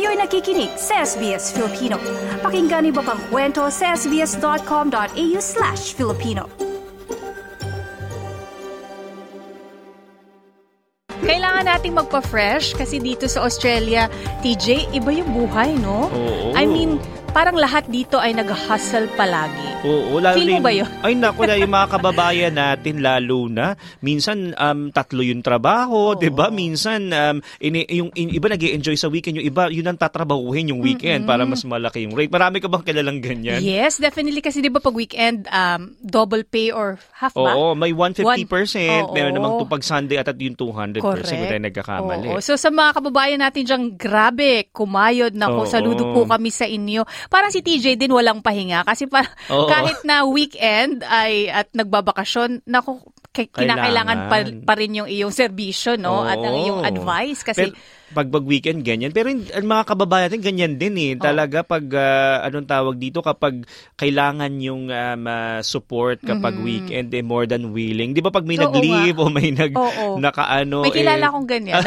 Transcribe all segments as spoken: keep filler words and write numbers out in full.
Kayo'y nakikinig sa S B S Filipino. Pakinggan niyo pa ang kwento sa sbs.com.au slash Filipino. Kailangan nating magpa-fresh kasi dito sa Australia, T J, iba yung buhay, no? Oo. I mean, parang lahat dito ay nag-hustle palagi. Oo, lalo Feel mo ba yun? Ay, naku na, yung mga kababayan natin, lalo na, minsan, um, tatlo yung trabaho, di ba? Minsan, um, ini, yung, in, iba nag-i-enjoy sa weekend, yung iba, yun ang tatrabahuhin yung weekend mm-hmm. para mas malaki yung rate. Marami ka bang kilalang ganyan? Yes, definitely. Kasi di ba pag weekend, um, double pay or half ba? Oo, may one hundred fifty percent. One, meron namang pag Sunday at at yung two hundred percent kung tayo nagkakamali. Oo. So, sa mga kababayan natin dyan, grabe, kumayod na ko. Saludo po kami sa inyo. Parang si T J din walang pahinga kasi pa, kahit na weekend ay at nagbabakasyon, naku, kinakailangan pa, pa rin yung iyong serbisyo, no? Oo. At ang iyong advice kasi Pero, pag weekend ganyan. Pero ang mga kababayan natin ganyan din eh. Talaga pag uh, anong tawag dito kapag kailangan yung um, uh, support kapag mm-hmm. weekend eh more than willing. 'Di ba pag may Oo, nag-leave nga. o may nag Oo. nakaano May kilala eh, akong ganyan.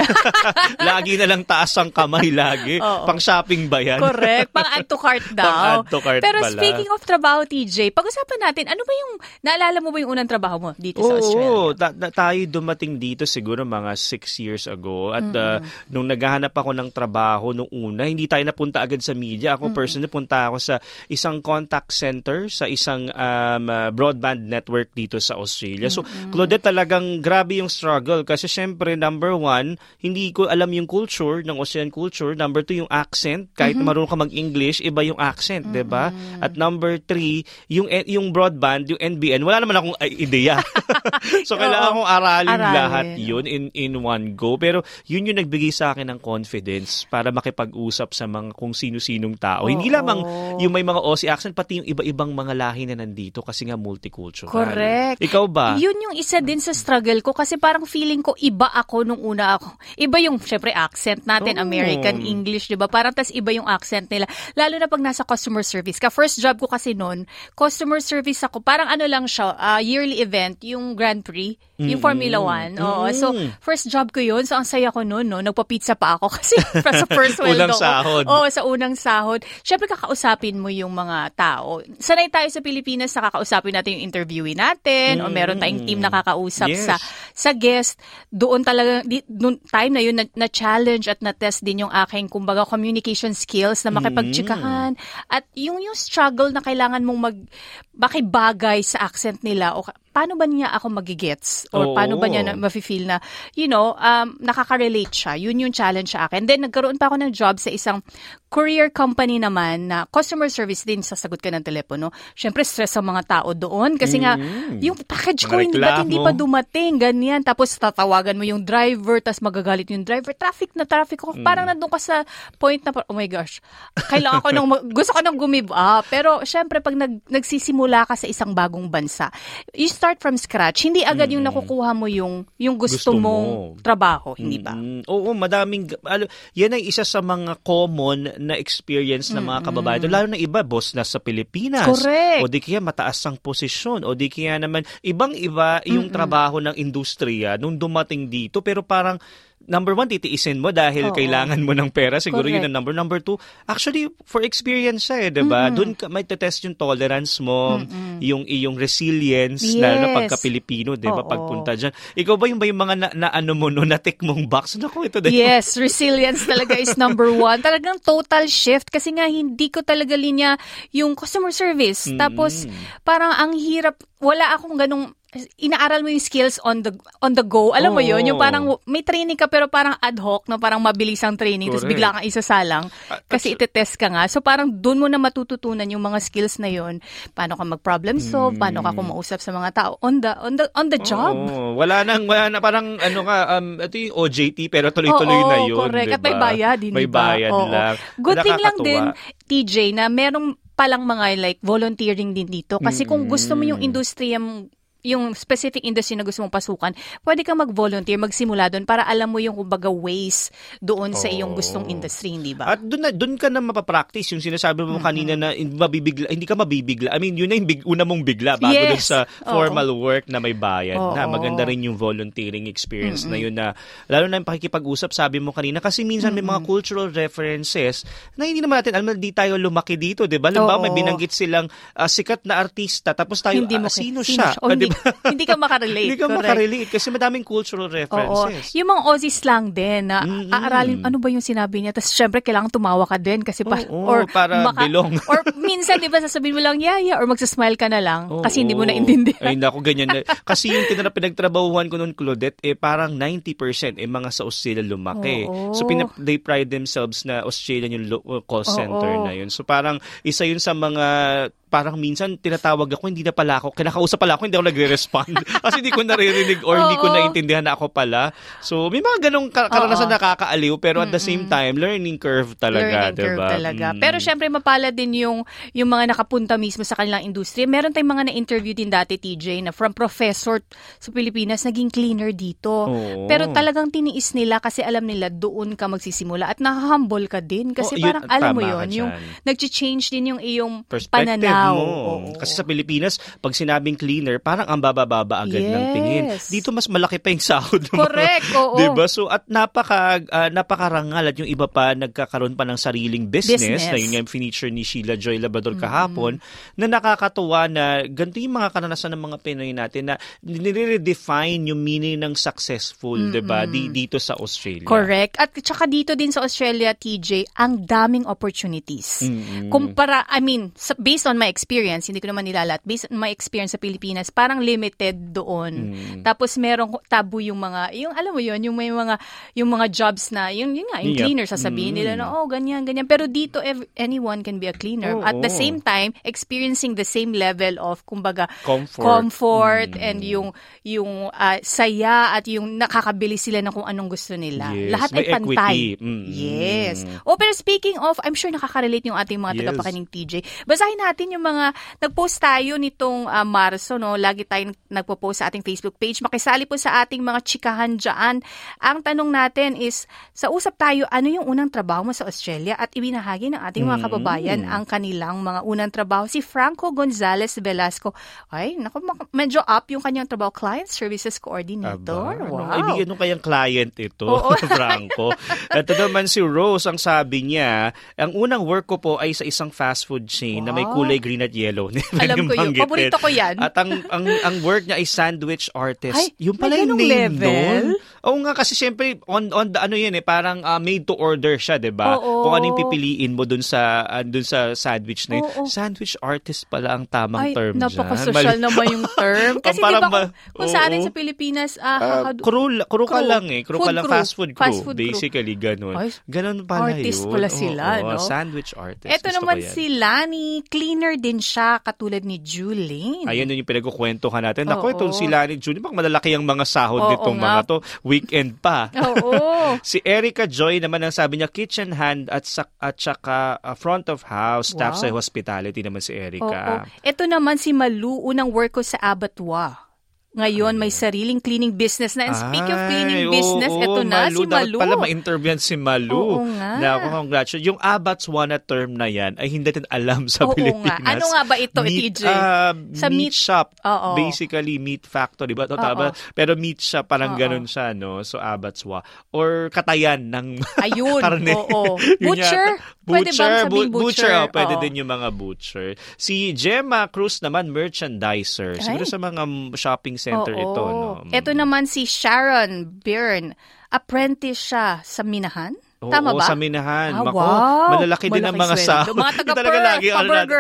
lagi na lang taas ang kamay lagi. Pang shopping ba yan? Correct. Pang add to cart daw. Pang add to cart Pero pala. Speaking of trabaho, T J, pag-usapan natin, ano ba yung naalala mo ba yung unang trabaho mo dito Oo, sa Australia? Oo, ta- ta- tayo dumating dito siguro mga six years ago at mm-hmm. uh, nung naghahanap ako ng trabaho nung una, hindi tayo napunta agad sa media. Ako mm-hmm. personally, punta ako sa isang contact center, sa isang um, uh, broadband network dito sa Australia. So, mm-hmm. Claudette, talagang grabe yung struggle kasi syempre, number one, hindi ko alam yung culture ng Australian culture. Number two, yung accent. Kahit mm-hmm. marunong ka mag-English, iba yung accent, mm-hmm. diba? At number three, yung, yung broadband, yung N B N, wala naman akong ideya. So, kailangan kong aralin, aralin lahat yun in, in one go. Pero, yun yung nagbigay sa akin ng confidence para makipag-usap sa mga kung sino-sinong tao. Oh, Hindi lamang oh. yung may mga Aussie accent, pati yung iba-ibang mga lahi na nandito kasi nga multicultural. Correct. Ikaw ba? Yun yung isa din sa struggle ko kasi parang feeling ko iba ako nung una ako. Iba yung, syempre, accent natin, oh. American English, diba? Parang tas iba yung accent nila. Lalo na pag nasa customer service ka. First job ko kasi noon, customer service ako. Parang ano lang siya, uh, yearly event, yung Grand Prix, mm-hmm. yung Formula One. Oo. Mm-hmm. So, first job ko yun. So, ang saya ko noon, no? Nagpa-pizza pa ako kasi sa first weldo unang sahod. Oo, sa unang sahod. Siyempre, kakausapin mo yung mga tao. Sanay tayo sa Pilipinas na kakausapin natin yung interviewee natin mm. o meron tayong team na kakausap yes. sa sa guest. Doon talaga, di, noong time na yun, na, na-challenge at na-test din yung aking, kumbaga, communication skills na makipagtsikahan. Mm. At yung yung struggle na kailangan mong mag, makibagay sa accent nila o paano ba niya ako magigets? Or Oo. paano ba niya na, mafe-feel na, you know, um, nakaka-relate siya. Yun yung challenge sa akin. Then, nagkaroon pa ako ng job sa isang courier company naman na customer service din, sasagot ka ng telepono. Siyempre, stress ang mga tao doon. Kasi nga, mm. yung package ko, hindi, ba't hindi pa dumating? Ganyan. Tapos, tatawagan mo yung driver, tapos magagalit yung driver. Traffic na traffic ko. Mm. Parang nandun ka sa point na, oh my gosh, kailangan ko nang, gusto ko nang gumive up. Pero, siyempre, pag nag, nagsisimula ka sa isang bagong bansa, you start from scratch. Hindi agad yung nakukuha mo yung yung gusto, gusto mong mo. trabaho, hindi ba? Mm-hmm. Oo, madaming ano, yan ay isa sa mga common na experience ng mga kababayan. Mm-hmm. Lalo na iba, boss na sa Pilipinas. Correct. O di kaya mataas ang posisyon. O di kaya naman, ibang-iba yung mm-hmm. trabaho ng industriya nung dumating dito. Pero parang, number one, titiisin mo dahil Oo. kailangan mo ng pera. Siguro Correct. yun ang number. Number two, actually, for experience siya eh, diba? Mm-hmm. Doon ka, may test yung tolerance mo, mm-hmm. yung iyong resilience, yes. na, na pagka-Pilipino, diba? Oo. Pagpunta dyan. Ikaw ba yung ba yung mga na, na ano mo, no, na-tick mong box? Naku, ito din. Yes, resilience talaga is number one. Talagang total shift kasi nga hindi ko talaga linya yung customer service. Mm-hmm. Tapos, parang ang hirap, wala akong ganong inaaral mo yung skills on the on the go. Alam oh. mo yun, yung parang may training ka pero parang ad hoc, no, parang mabilis ang training tapos bigla kang isasalang kasi itetest ka nga. So parang doon mo na matututunan yung mga skills na yun. Paano ka mag-problem solve, hmm. paano ka kumausap sa mga tao on the on the on the job. Oh, wala nang wala na parang ano ka um ito yung O J T pero tuloy-tuloy oh, oh, na yun, correct. diba? At may bayad, hindi may ba? bayad oh, lang. Good thing lang din, T J, na merong palang mga like volunteering din dito kasi mm. kung gusto mo yung industriya yung specific industry na gusto mong pasukan, pwede kang mag-volunteer, magsimula doon para alam mo yung kumbaga ways doon sa iyong gustong industry, hindi ba? At doon na doon ka na mapapractice yung sinasabi mo mm-hmm. kanina na mabibigla, hindi ka mabibigla. I mean, yun na yung big, una mong bigla bago yes. doon sa formal Oo. work na may bayad. Oo. Na maganda rin yung volunteering experience mm-hmm. na yun na lalo na yung pakikipag-usap, sabi mo kanina, kasi minsan mm-hmm. may mga cultural references na hindi naman natin alam, di tayo lumaki dito, 'di ba? Halimbawa, may binanggit silang uh, sikat na artista tapos tayo hindi uh, sino, sino siya? siya? Oh, uh, diba? hindi, hindi ka makarelate. hindi ka correct. makarelate kasi madaming cultural references. Oo. Yung mga Aussie slang din na mm-hmm. aaralin ano ba yung sinabi niya, tapos syempre kailangan tumawa ka din kasi pa, oh, oh, or para maka, bilong. Or minsan 'di ba sasabihin mo lang yeah yeah or magsasmile ka na lang oh, kasi hindi mo naintindihan. Ay nako, ganyan na. Kasi yung tinara pinagtrabahuhan ko noon, Claudette, eh parang ninety percent eh mga sa Australia lumaki. Oh, oh. So pinap- they pride themselves na Australian yung lo- call center oh, oh. na yun. So parang isa yun sa mga parang minsan tinatawag ako, hindi na pala ako, kinakausap pala ako, hindi ako nagre-respond. Kasi hindi ko naririnig or hindi ko naintindihan na ako pala. So, may mga ganong karanasan nakakaaliw, pero at the same time, learning curve talaga. Learning diba? curve talaga. Mm. Pero syempre, mapala din yung, yung mga nakapunta mismo sa kanilang industriya. Meron tayong mga na-interview din dati, T J, na from professor sa Pilipinas, naging cleaner dito. Oh. Pero talagang tiniis nila kasi alam nila doon ka magsisimula at nakahumble ka din. Kasi oh, parang yun, alam mo yun, yung nag-change din yung iyong pananaw. Mo. Oo. Kasi sa Pilipinas, pag sinabing cleaner, parang ang bababa agad yes. ng tingin. Dito mas malaki pa yung sahod. Correct, oo. Diba? So, at napaka, uh, napakarangal at yung iba pa nagkakaroon pa ng sariling business, business. na yun yung feature ni Sheila Joy Labrador mm-hmm. kahapon, na nakakatuwa na ganito yung mga karanasan ng mga Pinoy natin na nire-redefine yung meaning ng successful, mm-hmm. diba? Di, dito sa Australia. Correct. At saka dito din sa Australia, T J, ang daming opportunities. Mm-hmm. Kumpara, I mean, based on my experience, hindi ko naman nilalat, based on my experience sa Pilipinas, parang limited doon. Mm. Tapos merong tabu yung mga, yung alam mo yun, yung may mga, yung mga jobs na, yung, yun nga, yung yep. cleaner, sasabihin mm. nila na, oh, ganyan, ganyan. Pero dito, ev- anyone can be a cleaner. Oh, At the same time, experiencing the same level of, kumbaga, comfort, comfort mm. and yung, yung uh, saya at yung nakakabili sila ng kung anong gusto nila. Yes. Lahat may ay pantay. Mm. Yes. Oh, pero speaking of, I'm sure nakaka-relate yung ating mga yes. tagapakining T J. Basahin natin yung mga nag-post tayo nitong uh, Marso, no? Lagi tayong nagpo-post sa ating Facebook page. Makisali po sa ating mga chikahan dyan. Ang tanong natin is, sa usap tayo, ano yung unang trabaho mo sa Australia? At ibinahagi ng ating mga kababayan mm. ang kanilang mga unang trabaho. Si Franco Gonzalez Velasco. Ay, naku, medyo up yung kanyang trabaho. Client Services Coordinator. Aba, wow. Ano, ibigay nung kayang client ito, Franco. Ito naman si Rose, ang sabi niya, ang unang work ko po ay sa isang fast food chain wow. na may kulay green at yellow. Alam ko yun. Paborito ko yan. At ang ang ang work niya ay sandwich artist. Ay, yung pala yung name level? Oo nga, kasi syempre on on the ano yun eh, parang uh, made to order siya, 'di ba? Kung ano yung pipiliin mo dun sa uh, dun sa sandwich na yun. Oo. Sandwich artist pala ang tamang ay, term diyan. Ay, napaka-social naman yung term. Kasi di ba kung, kung sa atin sa Pilipinas, uh, uh, crew, crew ka lang eh. Crew food ka lang, crew. fast food crew. Fast food basically, ganun. Ay, ganun pala artist yun. pala sila, oo, no? Sandwich artist. Ito gusto naman si Lani, cleaner din siya, katulad ni Julie. Ayun yung pinagkukwentuhan natin. Ako, itong si Lani Julie, bak malalaki ang mga sahod oo, nitong nga. mga to. Weekend pa. Oo. Si Erica Joy naman ang sabi niya, kitchen hand at, sa, at saka uh, front of house, staff wow. sa hospitality naman si Erica. Oo. Ito naman si Malu, unang work ko sa abattoir. Ngayon, may sariling cleaning business na. And speak of cleaning Ay, business, oh, ito oh, na, Malu, si Malu. Dapat pala ma-interview si Malu. Oo nga. Na ako, congratulations. Yung abattoir na term na yan ay hindi natin alam sa Oo Pilipinas. Nga. Ano nga ba ito, meat, T J? Uh, sa meat, meat shop. Oo. Basically, meat factory. Ba? Tama? Pero meat shop, parang Oo. ganun siya, no? So, abattoir. Or katayan ng Ayun, karne. Oo. Butcher? Pwede bang sabing butcher? Butcher, oh, pwede oo. din yung mga butcher. Si Gemma Cruz naman, merchandiser. Siguro sa mga shopping center oo. ito, no? Ito naman si Sharon Byrne. Apprentice siya sa Minahan. Oo, tama ba? Sa Minahan. Ah, Mako, wow. malalaki din ang mga sahod. Mga taga-per, pa-burger.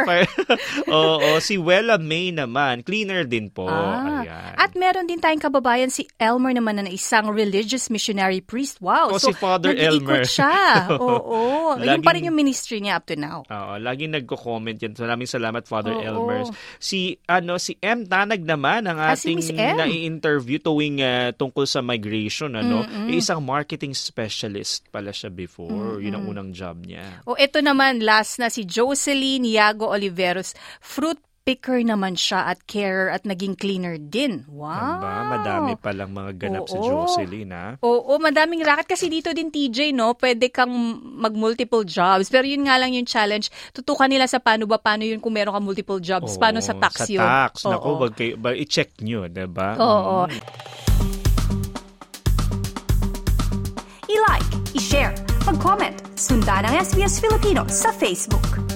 Oo, si Wella May naman, cleaner din po. Ah. At meron din tayong kababayan, si Elmer naman na isang religious missionary priest. Wow. O, so, si Father Elmer. siya. Oo. Laging, yun pa rin yung ministry niya up to now. Oo, laging nagko-comment yan. Maraming salamat, Father oo. Elmer. Si, ano, si M. Tanag naman, ang ating ah, si na-interview tuwing uh, tungkol sa migration. Ano, mm-hmm. isang marketing specialist pala siya before. Mm-hmm. Yun ang unang job niya. O ito naman, last na si Jocelyn Iago Oliveros, fruit picker naman siya at carer at naging cleaner din. Wow! Aba, madami palang mga ganap Oo. si Jocelyn, ha? Oo, madaming racket kasi dito din T J, no? Pwede kang mag-multiple jobs. Pero yun nga lang yung challenge. Tutukan nila sa paano ba, paano yun kung meron ka multiple jobs. Oo, Paano sa tax sa yun? tax. Oo. Naku, wag kayo, ba, i-check nyo, diba? Oo. Mm. I-like, i-share, mag-comment, sundan ang S B S Filipino sa Facebook.